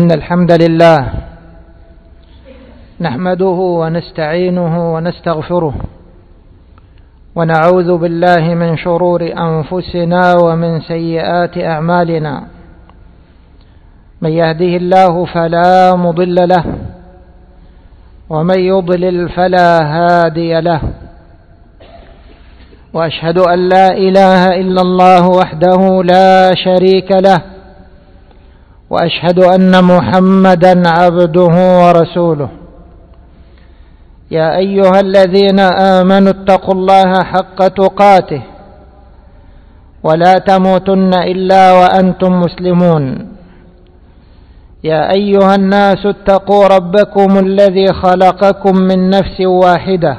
إن الحمد لله نحمده ونستعينه ونستغفره ونعوذ بالله من شرور أنفسنا ومن سيئات أعمالنا. من يهده الله فلا مضل له ومن يضلل فلا هادي له، وأشهد أن لا إله إلا الله وحده لا شريك له، وأشهد أن محمدا عبده ورسوله. يا أيها الذين آمنوا اتقوا الله حق تقاته ولا تموتن إلا وأنتم مسلمون. يا أيها الناس اتقوا ربكم الذي خلقكم من نفس واحدة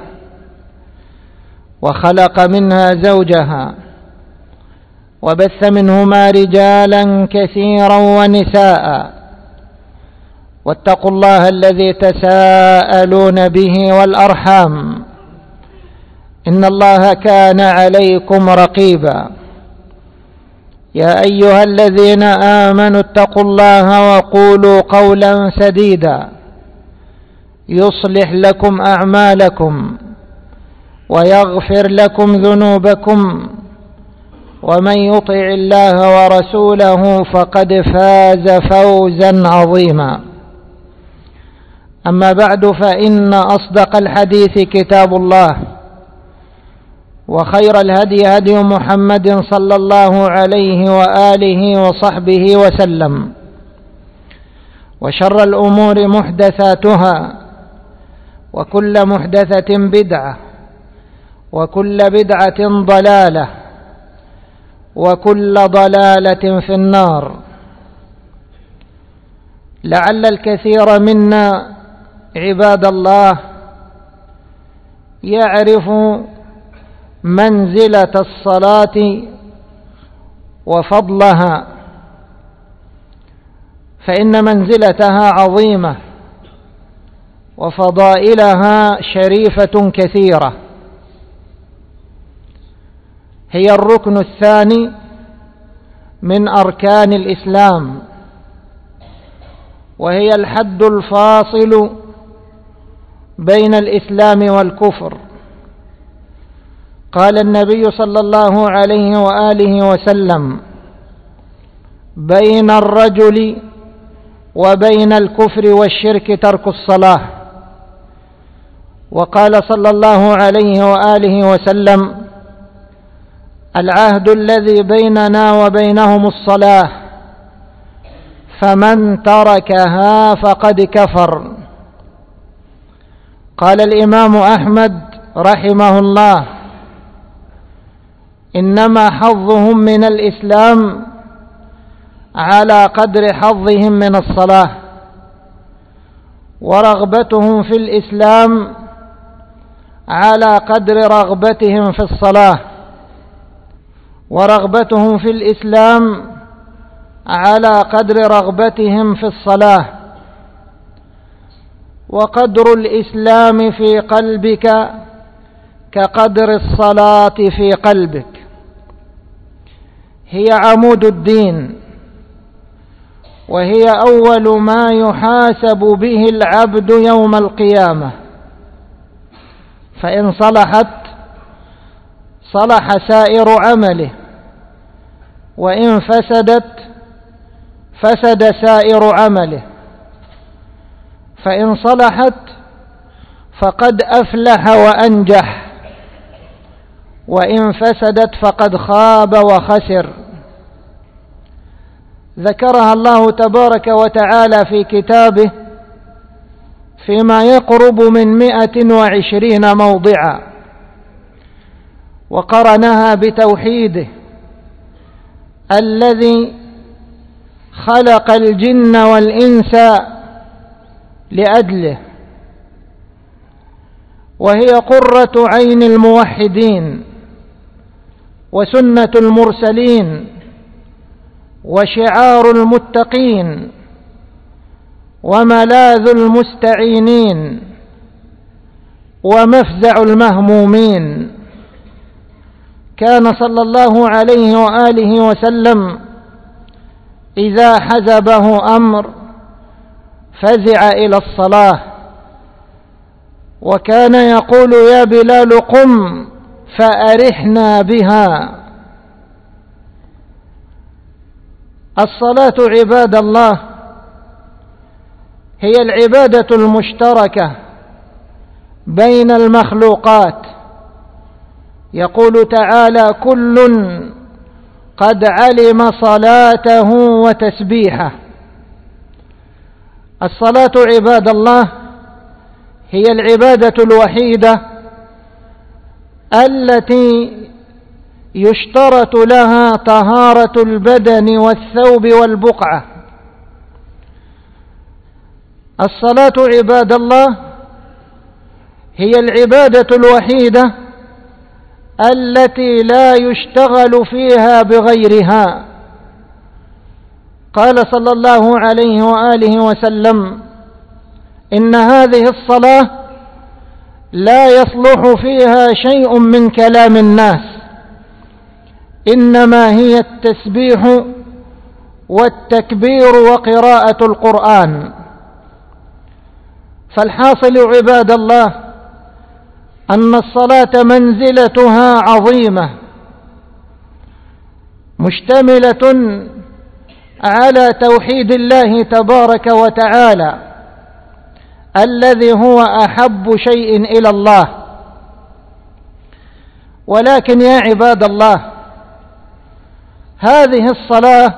وخلق منها زوجها وبث منهما رجالا كثيرا ونساء، واتقوا الله الذي تساءلون به والأرحام إن الله كان عليكم رقيبا. يا أيها الذين آمنوا اتقوا الله وقولوا قولا سديدا يصلح لكم أعمالكم ويغفر لكم ذنوبكم، ومن يطع الله ورسوله فقد فاز فوزا عظيما. أما بعد، فإن أصدق الحديث كتاب الله، وخير الهدي هدي محمد صلى الله عليه وآله وصحبه وسلم، وشر الأمور محدثاتها، وكل محدثة بدعة، وكل بدعة ضلالة، وكل ضلالة في النار. لعل الكثير منا عباد الله يعرف منزلة الصلاة وفضلها، فإن منزلتها عظيمة وفضائلها شريفة كثيرة. هي الركن الثاني من أركان الإسلام، وهي الحد الفاصل بين الإسلام والكفر. قال النبي صلى الله عليه وآله وسلم: بين الرجل وبين الكفر والشرك ترك الصلاة. وقال صلى الله عليه وآله وسلم: العهد الذي بيننا وبينهم الصلاة، فمن تركها فقد كفر. قال الإمام أحمد رحمه الله: إنما حظهم من الإسلام على قدر حظهم من الصلاة، ورغبتهم في الإسلام على قدر رغبتهم في الصلاة، ورغبتهم في الإسلام على قدر رغبتهم في الصلاة. وقدر الإسلام في قلبك كقدر الصلاة في قلبك. هي عمود الدين، وهي أول ما يحاسب به العبد يوم القيامة، فإن صلحت صلح سائر عمله، وإن فسدت فسد سائر عمله. فإن صلحت فقد أفلح وأنجح، وإن فسدت فقد خاب وخسر. ذكرها الله تبارك وتعالى في كتابه فيما يقرب من 120 موضعا، وقرنها بتوحيده الذي خلق الجن والإنس لأجله، وهي قرة عين الموحدين وسنة المرسلين وشعار المتقين وملاذ المستعينين ومفزع المهمومين. كان صلى الله عليه وآله وسلم إذا حزبه أمر فزع إلى الصلاة وكان يقول: يا بلال قم فأرحنا بها. الصلاة عباد الله هي العبادة المشتركة بين المخلوقات. يقول تعالى: كل قد علم صلاته وتسبيحه. الصلاة عباد الله هي العبادة الوحيدة التي يشترط لها طهارة البدن والثوب والبقعة. الصلاة عباد الله هي العبادة الوحيدة التي لا يشتغل فيها بغيرها. قال صلى الله عليه وآله وسلم: إن هذه الصلاة لا يصلح فيها شيء من كلام الناس، إنما هي التسبيح والتكبير وقراءة القرآن. فالحاصل عباد الله أن الصلاة منزلتها عظيمة، مشتملة على توحيد الله تبارك وتعالى الذي هو أحب شيء إلى الله. ولكن يا عباد الله، هذه الصلاة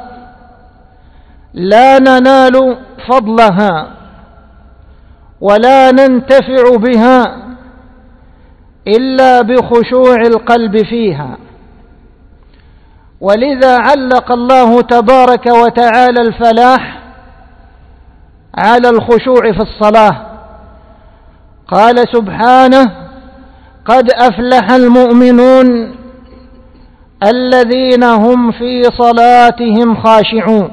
لا ننال فضلها ولا ننتفع بها إلا بخشوع القلب فيها. ولذا علق الله تبارك وتعالى الفلاح على الخشوع في الصلاة. قال سبحانه: قد أفلح المؤمنون الذين هم في صلاتهم خاشعون.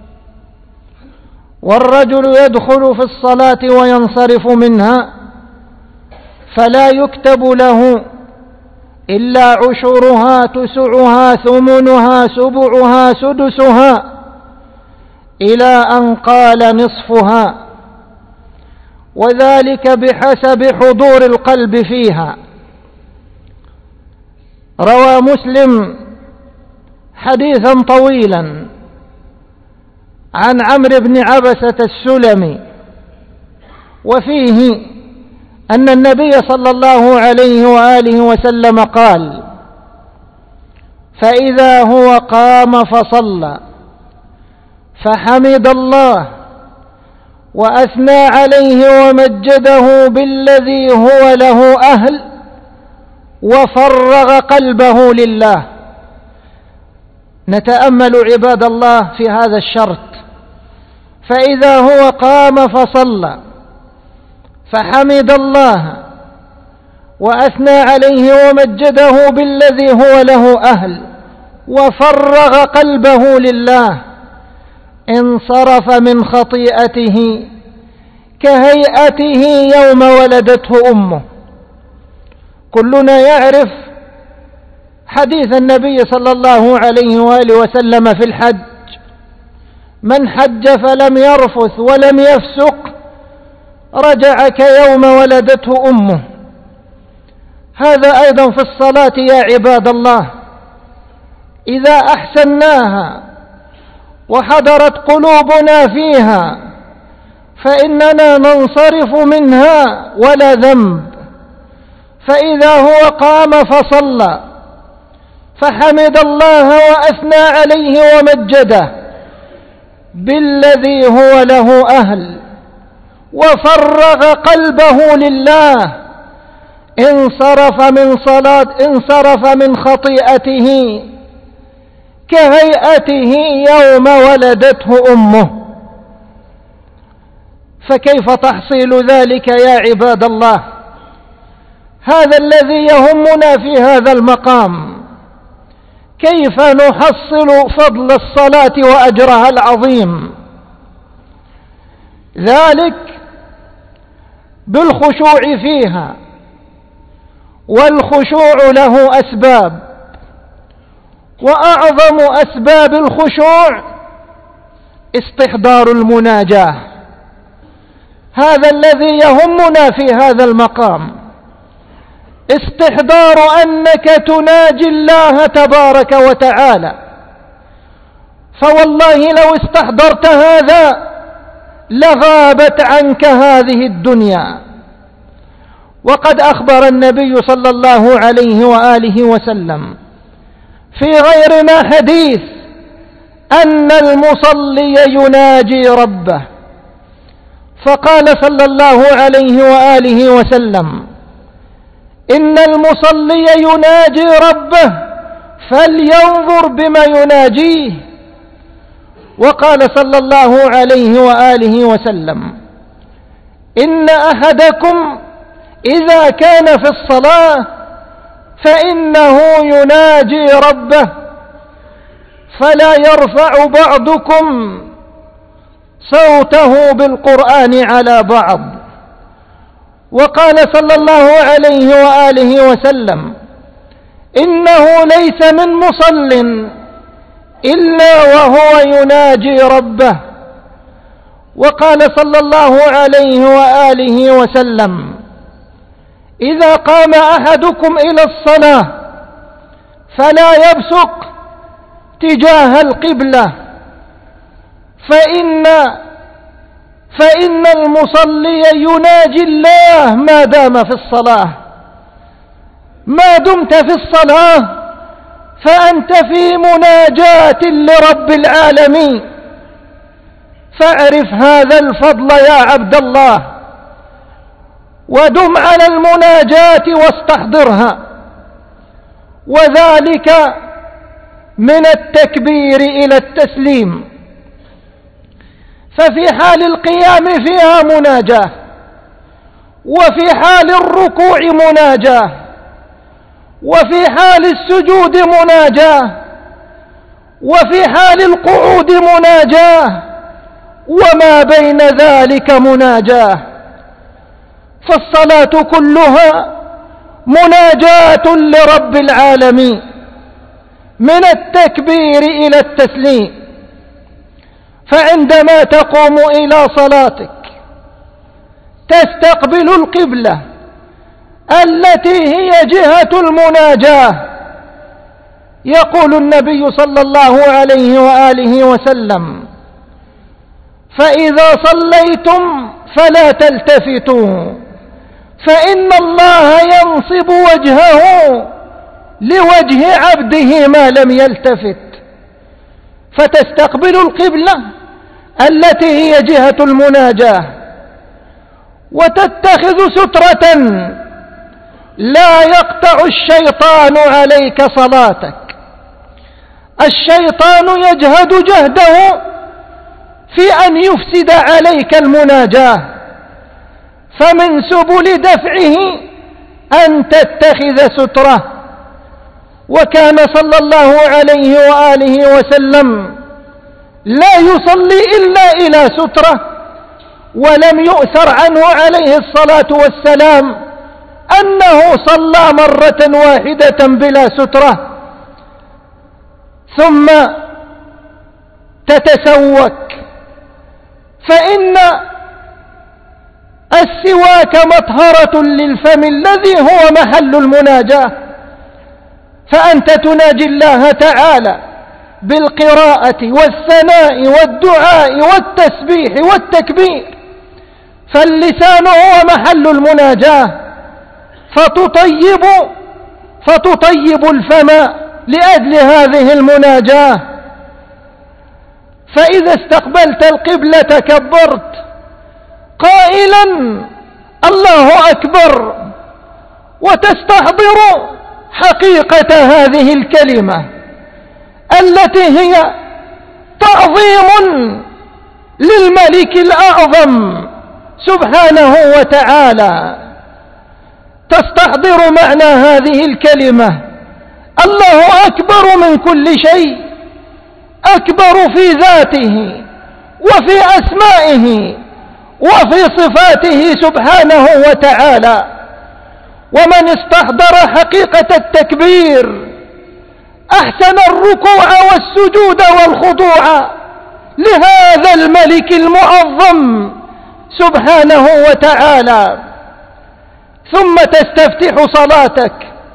والرجل يدخل في الصلاة وينصرف منها فلا يكتب له إلا عشرها، تسعها، ثمنها، سبعها، سدسها، إلى أن قال نصفها، وذلك بحسب حضور القلب فيها. روى مسلم حديثا طويلا عن عمرو بن عبسة السلمي، وفيه أن النبي صلى الله عليه وآله وسلم قال: فإذا هو قام فصلى فحمد الله وأثنى عليه ومجده بالذي هو له أهل وفرغ قلبه لله. نتأمل عباد الله في هذا الشرط: فإذا هو قام فصلى فحمد الله وأثنى عليه ومجده بالذي هو له أهل وفرغ قلبه لله، انصرف من خطيئته كهيئته يوم ولدته أمه. كلنا يعرف حديث النبي صلى الله عليه وآله وسلم في الحج: من حج فلم يرفث ولم يفسق رجع كيوم ولدته أمه. هذا أيضا في الصلاة يا عباد الله، إذا أحسناها وحضرت قلوبنا فيها فإننا ننصرف منها ولا ذنب. فإذا هو قام فصلى فحمد الله وأثنى عليه ومجده بالذي هو له أهل وفرغ قلبه لله، انصرف من خطيئته كهيئته يوم ولدته أمه. فكيف تحصيل ذلك يا عباد الله؟ هذا الذي يهمنا في هذا المقام، كيف نحصل فضل الصلاة وأجرها العظيم؟ ذلك بالخشوع فيها. والخشوع له أسباب، وأعظم أسباب الخشوع استحضار المناجاة هذا الذي يهمنا في هذا المقام، استحضار أنك تناجي الله تبارك وتعالى. فوالله لو استحضرت هذا لغابت عنك هذه الدنيا. وقد أخبر النبي صلى الله عليه وآله وسلم في غير ما حديث أن المصلي يناجي ربه، فقال صلى الله عليه وآله وسلم: إن المصلي يناجي ربه فلينظر بما يناجيه. وقال صلى الله عليه وآله وسلم: إن أحدكم إذا كان في الصلاة فإنه يناجي ربه فلا يرفع بعضكم صوته بالقرآن على بعض. وقال صلى الله عليه وآله وسلم: إنه ليس من مصل إلا وهو يناجي ربه. وقال صلى الله عليه وآله وسلم: إذا قام أحدكم إلى الصلاة فلا يبصق تجاه القبلة، فإن المصلي يناجي الله ما دام في الصلاة. ما دمت في الصلاة فأنت في مناجاة لرب العالمين، فاعرف هذا الفضل يا عبد الله، ودم على المناجاة واستحضرها. وذلك من التكبير إلى التسليم. ففي حال القيام فيها مناجاة، وفي حال الركوع مناجاة، وفي حال السجود مناجاة، وفي حال القعود مناجاة، وما بين ذلك مناجاة. فالصلاة كلها مناجاة لرب العالمين من التكبير إلى التسليم. فعندما تقوم إلى صلاتك تستقبل القبلة التي هي جهة المناجاة. يقول النبي صلى الله عليه وآله وسلم: فإذا صليتم فلا تلتفتوا فإن الله ينصب وجهه لوجه عبده ما لم يلتفت. فتستقبل القبلة التي هي جهة المناجاة، وتتخذ سترة لا يقطع الشيطان عليك صلاتك. الشيطان يجهد جهده في أن يفسد عليك المناجاة، فمن سبل دفعه أن تتخذ سترة. وكان صلى الله عليه وآله وسلم لا يصلي إلا إلى سترة، ولم يؤثر عنه عليه الصلاة والسلام أنه صلى مرة واحدة بلا سترة ثم تتسوك. فإن السواك مطهرة للفم الذي هو محل المناجاة. فأنت تناجي الله تعالى بالقراءة والثناء والدعاء والتسبيح والتكبير، فاللسان هو محل المناجاة، فتطيب الفم لأجل هذه المناجاة. فإذا استقبلت القبلة كبرت قائلا الله أكبر، وتستحضر حقيقة هذه الكلمة التي هي تعظيم للملك الأعظم سبحانه وتعالى. تستحضر معنى هذه الكلمة: الله أكبر من كل شيء، أكبر في ذاته وفي أسمائه وفي صفاته سبحانه وتعالى. ومن استحضر حقيقة التكبير أحسن الركوع والسجود والخضوع لهذا الملك المعظم سبحانه وتعالى. ثم تستفتح صلاتك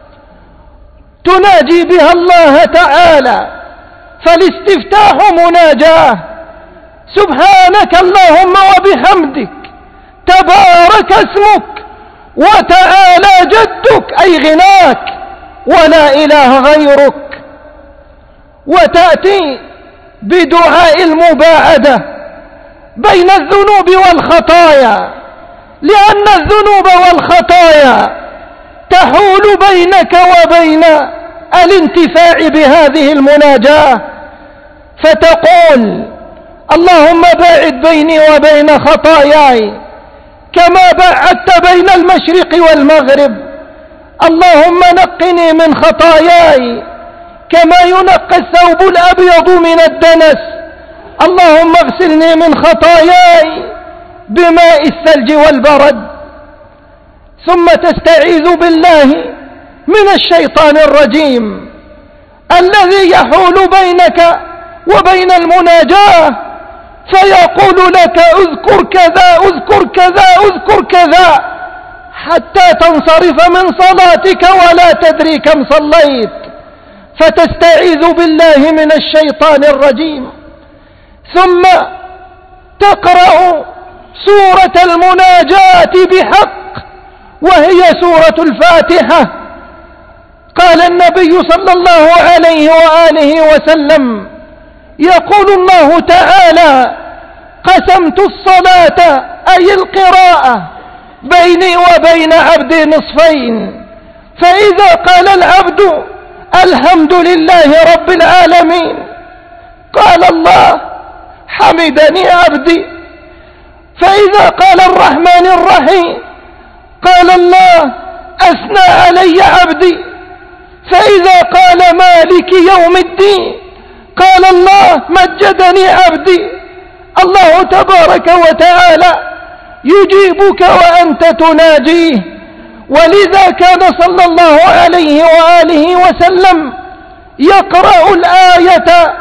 تناجي بها الله تعالى، فالاستفتاح مناجاة. سبحانك اللهم وبحمدك، تبارك اسمك، وتعالى جدك أي غناك، ولا إله غيرك. وتأتي بدعاء المباعدة بين الذنوب والخطايا، لأن الذنوب والخطايا تحول بينك وبين الانتفاع بهذه المناجاة، فتقول اللهم باعد بيني وبين خطاياي كما باعدت بين المشرق والمغرب. اللهم نقني من خطاياي كما ينقى الثوب الأبيض من الدنس. اللهم اغسلني من خطاياي بماء الثلج والبرد. ثم تستعيذ بالله من الشيطان الرجيم الذي يحول بينك وبين المناجاة، فيقول لك اذكر كذا اذكر كذا اذكر كذا، حتى تنصرف من صلاتك ولا تدري كم صليت. فتستعيذ بالله من الشيطان الرجيم، ثم تقرأ سورة المناجاة بحق، وهي سورة الفاتحة. قال النبي صلى الله عليه وآله وسلم: يقول الله تعالى: قسمت الصلاة أي القراءة بيني وبين عبدي نصفين، فإذا قال العبد الحمد لله رب العالمين قال الله حمدني عبدي، فإذا قال الرحمن الرحيم قال الله أثنى علي عبدي، فإذا قال مالك يوم الدين قال الله مجدني عبدي. الله تبارك وتعالى يجيبك وأنت تناجيه. ولذا كان صلى الله عليه وآله وسلم يقرأ الآية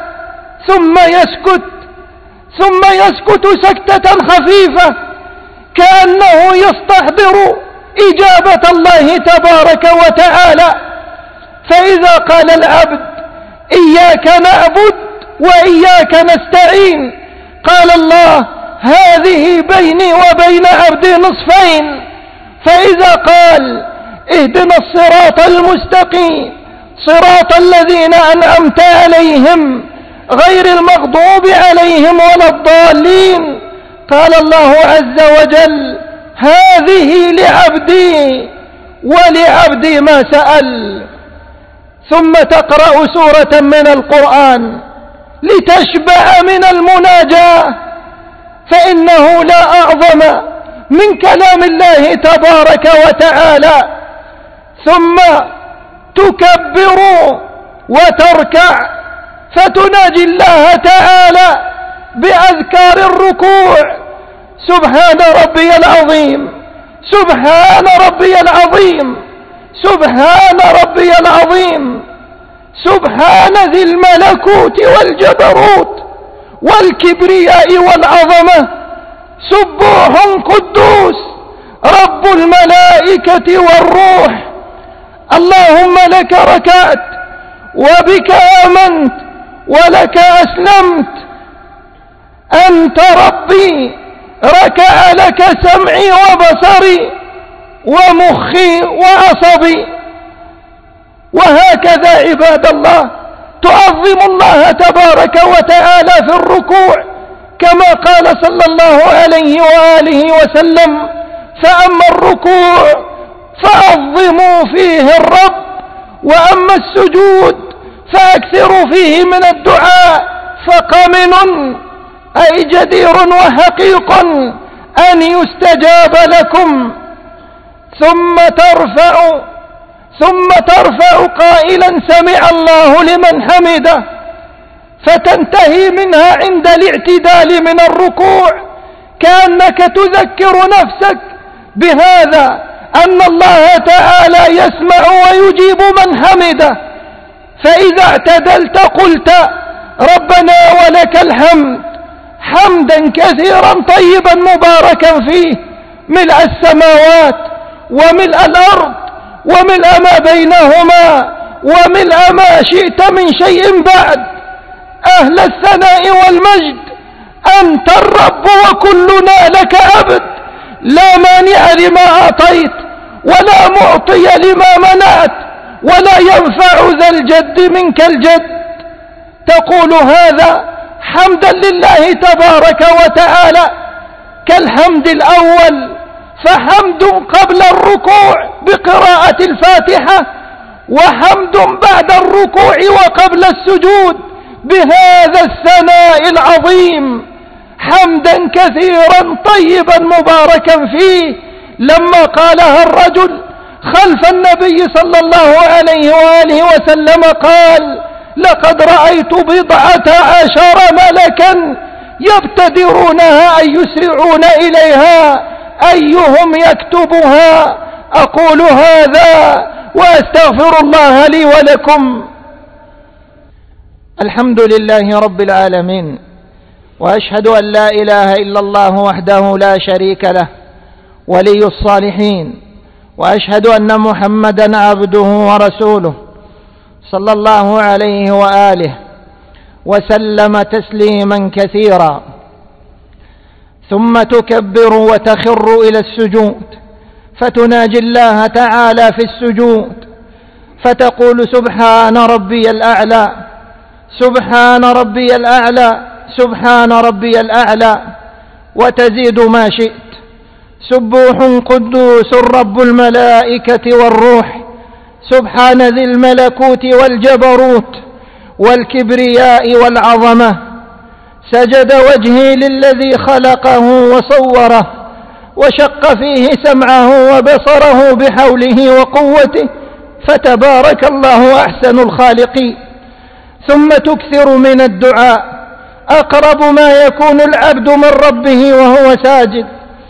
ثم يسكت سكتة خفيفة كأنه يستحضر إجابة الله تبارك وتعالى. فإذا قال العبد إياك نعبد وإياك نستعين قال الله هذه بيني وبين عبدي نصفين. فإذا قال اهدنا الصراط المستقيم صراط الذين أنعمت عليهم غير المغضوب عليهم ولا الضالين قال الله عز وجل هذه لعبدي ولعبدي ما سأل. ثم تقرأ سورة من القرآن لتشبع من المناجاة، فإنه لا أعظم من كلام الله تبارك وتعالى. ثم تكبر وتركع فتناجي الله تعالى بأذكار الركوع: سبحان ربي العظيم سبحان ربي العظيم سبحان ربي العظيم سبحان ذي الملكوت والجبروت والكبرياء والعظمة سبوح قدوس رب الملائكة والروح. اللهم لك ركعت وبك آمنت ولك أسلمت، أنت ربي ركع لك سمعي وبصري ومخي وعصبي. وهكذا عباد الله تعظم الله تبارك وتعالى في الركوع، كما قال صلى الله عليه وآله وسلم: فأما الركوع فعظموا فيه الرب، وأما السجود فأكثروا فيه من الدعاء، فقمن أي جدير وحقيق أن يستجاب لكم. ثم ترفع قائلا سمع الله لمن حمده، فتنتهي منها عند الاعتدال من الركوع كأنك تذكر نفسك بهذا أن الله تعالى يسمع ويجيب من حمده. فإذا اعتدلت قلت: ربنا ولك الحمد حمدا كثيرا طيبا مباركا فيه، ملء السماوات وملء الأرض وملء ما بينهما وملء ما شئت من شيء بعد. أهل الثناء والمجد، أنت الرب وكلنا لك عبد، لا مانع لما أعطيت ولا معطي لما منعت ولا ينفع ذا الجد منك الجد. تقول هذا حمدا لله تبارك وتعالى كالحمد الأول، فحمد قبل الركوع بقراءة الفاتحة، وحمد بعد الركوع وقبل السجود بهذا الثناء العظيم، حمدا كثيرا طيبا مباركا فيه. لما قالها الرجل خلف النبي صلى الله عليه وآله وسلم قال: لقد رأيت 14 ملكا يبتدرونها أي يسرعون إليها أيهم يكتبها. أقول هذا وأستغفر الله لي ولكم. الحمد لله رب العالمين، وأشهد أن لا إله إلا الله وحده لا شريك له ولي الصالحين، وأشهد أن محمدا عبده ورسوله صلى الله عليه وآله وسلم تسليما كثيرا. ثم تكبر وتخر إلى السجود فتناجي الله تعالى في السجود فتقول: سبحان ربي الأعلى، سبحان ربي الأعلى، سبحان ربي الأعلى، وتزيد ما شئت: سبوح قدوس رب الملائكة والروح، سبحان ذي الملكوت والجبروت والكبرياء والعظمة. سجد وجهي للذي خلقه وصوره وشق فيه سمعه وبصره بحوله وقوته، فتبارك الله أحسن الخالقين. ثم تكثر من الدعاء، أقرب ما يكون العبد من ربه وهو ساجد،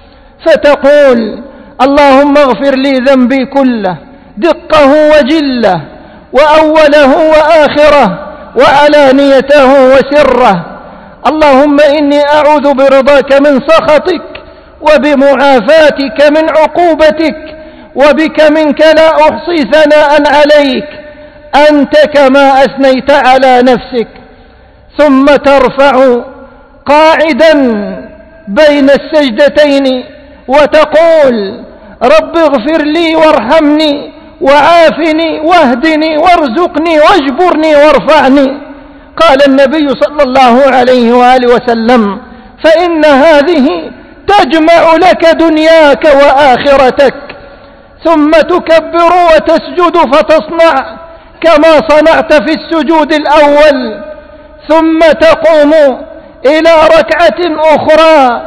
فتقول: اللهم اغفر لي ذنبي كله دقه وجله وأوله وآخره وعلانيته وسره. اللهم إني أعوذ برضاك من سخطك وبمعافاتك من عقوبتك، وبك منك لا أحصي ثناء عليك، أنت كما أثنيت على نفسك. ثم ترفع قاعدا بين السجدتين وتقول: رب اغفر لي وارحمني وعافني واهدني وارزقني واجبرني وارفعني. قال النبي صلى الله عليه وآله وسلم: فإن هذه تجمع لك دنياك وآخرتك. ثم تكبر وتسجد فتصنع كما صنعت في السجود الأول، ثم تقوم إلى ركعة أخرى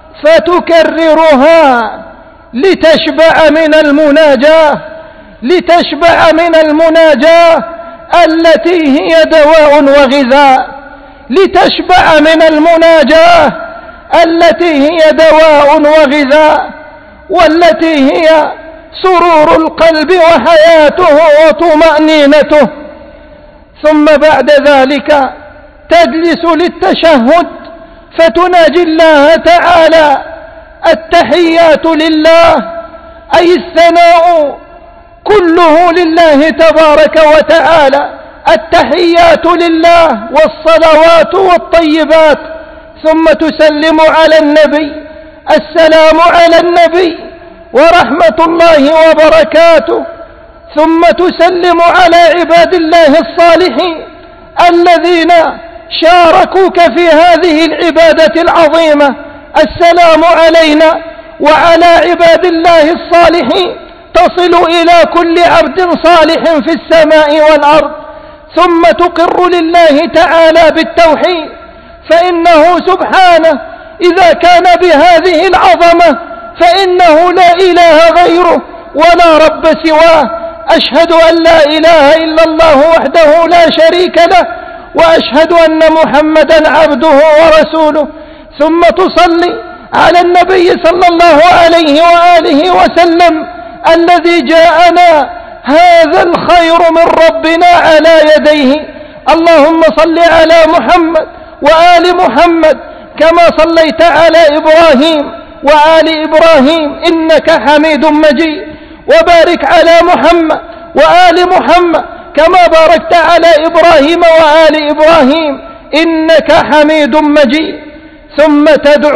فتكررها لتشبع من المناجاة، لتشبع من المناجاة التي هي دواء وغذاء، لتشبع من المناجاة التي هي دواء وغذاء، والتي هي سرور القلب وحياته وطمأنينته. ثم بعد ذلك تجلس للتشهد فتناجي الله تعالى: التحيات لله، أي الثناء كله لله تبارك وتعالى، التحيات لله والصلوات والطيبات. ثم تسلم على النبي: السلام على النبي ورحمة الله وبركاته. ثم تسلم على عباد الله الصالحين الذين شاركوك في هذه العبادة العظيمة: السلام علينا وعلى عباد الله الصالحين، تصل إلى كل عبد صالح في السماء والأرض. ثم تقر لله تعالى بالتوحيد، فإنه سبحانه إذا كان بهذه العظمة فإنه لا إله غيره ولا رب سواه. أشهد أن لا إله إلا الله وحده لا شريك له، وأشهد أن محمدا عبده ورسوله. ثم تصلي على النبي صلى الله عليه وآله وسلم الذي جاءنا هذا الخير من ربنا على يديه. اللهم صل على محمد وآل محمد كما صليت على إبراهيم وآل إبراهيم إنك حميد مجيد، وبارك على محمد وآل محمد كما باركت على إبراهيم وآل إبراهيم إنك حميد مجيد. ثم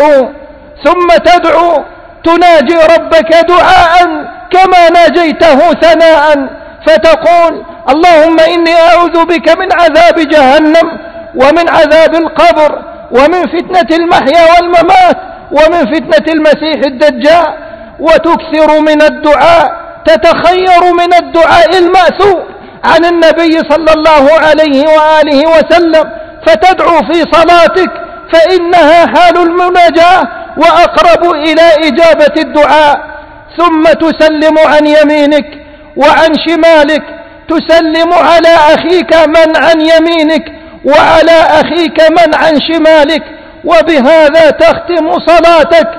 تدعو تناجي ربك دعاء كما ناجيته ثناء، فتقول اللهم إني أعوذ بك من عذاب جهنم ومن عذاب القبر ومن فتنة المحيا والممات ومن فتنة المسيح الدجال. وتكثر من الدعاء، تتخير من الدعاء المأثور عن النبي صلى الله عليه وآله وسلم، فتدعو في صلاتك فإنها حال المناجاة وأقرب إلى إجابة الدعاء. ثم تسلم عن يمينك وعن شمالك، تسلم على أخيك من عن يمينك وعلى أخيك من عن شمالك، وبهذا تختم صلاتك.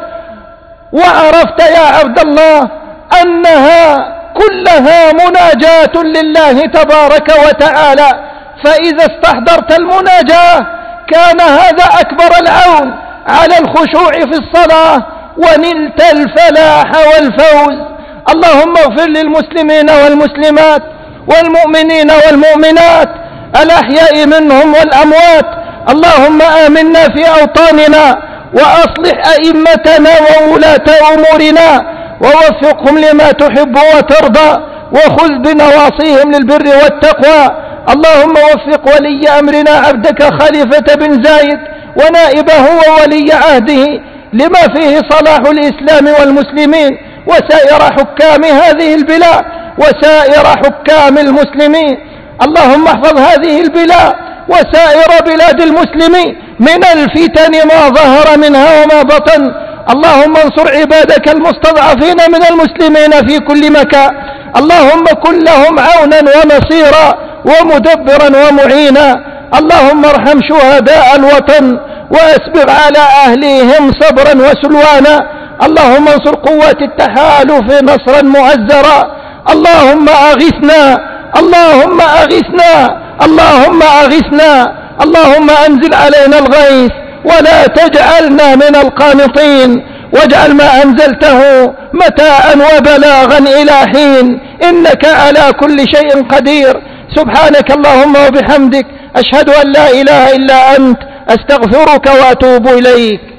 وعرفت يا عبد الله أنها كلها مناجاة لله تبارك وتعالى، فإذا استحضرت المناجاة كان هذا أكبر العون على الخشوع في الصلاة، ونلت الفلاح والفوز. اللهم اغفر للمسلمين والمسلمات والمؤمنين والمؤمنات الأحياء منهم والأموات. اللهم آمنا في أوطاننا، وأصلح أئمتنا وولاة أمورنا، ووفقهم لما تحب وترضى، وخذ بنواصيهم للبر والتقوى. اللهم وفق ولي أمرنا عبدك خليفة بن زايد ونائبه وولي عهده لما فيه صلاح الإسلام والمسلمين، وسائر حكام هذه البلاد وسائر حكام المسلمين. اللهم احفظ هذه البلاد وسائر بلاد المسلمين من الفتن ما ظهر منها وما بطن. اللهم انصر عبادك المستضعفين من المسلمين في كل مكان. اللهم كن لهم عونا ونصيرا ومدبرا ومعينا. اللهم ارحم شهداء الوطن واسبغ على أهليهم صبرا وسلوانا. اللهم انصر قوات التحالف نصرا مؤزرا. اللهم أغثنا، اللهم أغثنا، اللهم أغثنا. اللهم أنزل علينا الغيث ولا تجعلنا من القانطين، واجعل ما أنزلته متاعا وبلاغا إلى حين، إنك على كل شيء قدير. سبحانك اللهم وبحمدك، أشهد أن لا إله إلا أنت، أستغفرك وأتوب إليك.